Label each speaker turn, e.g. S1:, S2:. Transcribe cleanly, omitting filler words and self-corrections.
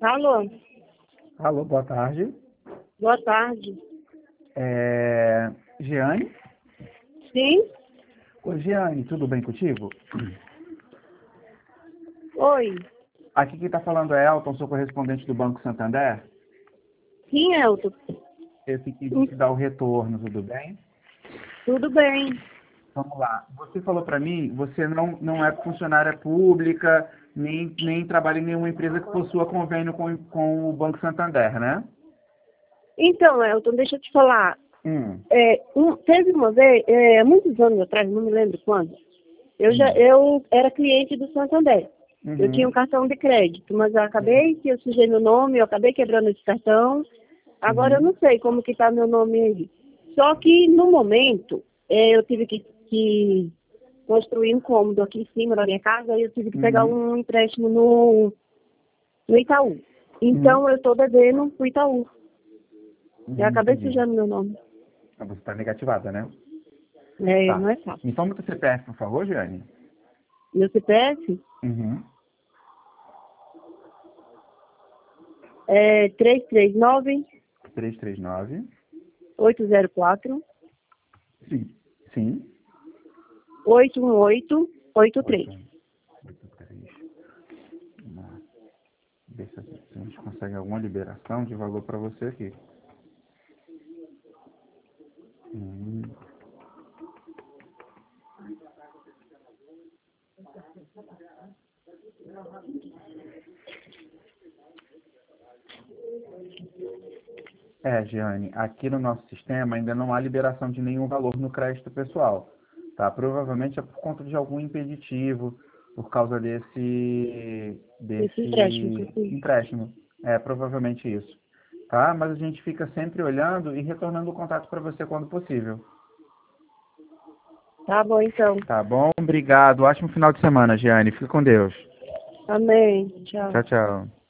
S1: Alô,
S2: Alô, boa tarde.
S1: boa tarde.
S2: Giane?
S1: Sim?
S2: Oi, Giane, tudo bem contigo?
S1: Oi.
S2: Aqui quem está falando é Elton, sou correspondente do Banco Santander.
S1: Sim, Elton.
S2: Eu fiquei de te dar o retorno, tudo bem?
S1: Tudo bem.
S2: Vamos lá. Você falou para mim, você não é funcionária pública, nem trabalha em nenhuma empresa que possua convênio com o Banco Santander, né?
S1: Então, Elton, deixa eu te falar.
S2: Hum,
S1: Teve uma vez, muitos anos atrás, não me lembro quando,
S2: hum,
S1: eu era cliente do Santander. Eu tinha um
S2: uhum,
S1: cartão de crédito, mas eu acabei que eu sujei meu nome, eu acabei quebrando esse cartão. Agora eu
S2: uhum,
S1: não sei como que está meu nome aí. Só que no momento eu tive que construir um cômodo aqui em cima da minha casa e eu tive que pegar
S2: uhum,
S1: um empréstimo no Itaú.
S2: uhum,
S1: Então eu estou devendo para o Itaú. Eu acabei
S2: entendi.
S1: sujando meu nome.
S2: Você está negativada, né?
S1: Não
S2: Tá.
S1: é fácil.
S2: Me fala o teu CPF, por favor, Giane.
S1: Meu CPF
S2: Uhum.
S1: é 339
S2: 339.
S1: 804
S2: Sim. Sim.
S1: 81883.
S2: 8183. Vamos lá. Ver se a gente consegue alguma liberação de valor para você aqui. Hum. Giane, aqui no nosso sistema ainda não há liberação de nenhum valor no crédito pessoal, tá? Provavelmente é por conta de algum impeditivo, por causa
S1: Esse empréstimo que eu
S2: desse
S1: fiz.
S2: empréstimo. É, provavelmente isso, tá? Mas a gente fica sempre olhando e retornando o contato para você quando possível,
S1: Tá bom, então.
S2: tá bom? Obrigado. Ótimo final de semana, Giane. Fica com Deus.
S1: Amém.
S2: Tchau,
S1: Tchau.
S2: tchau.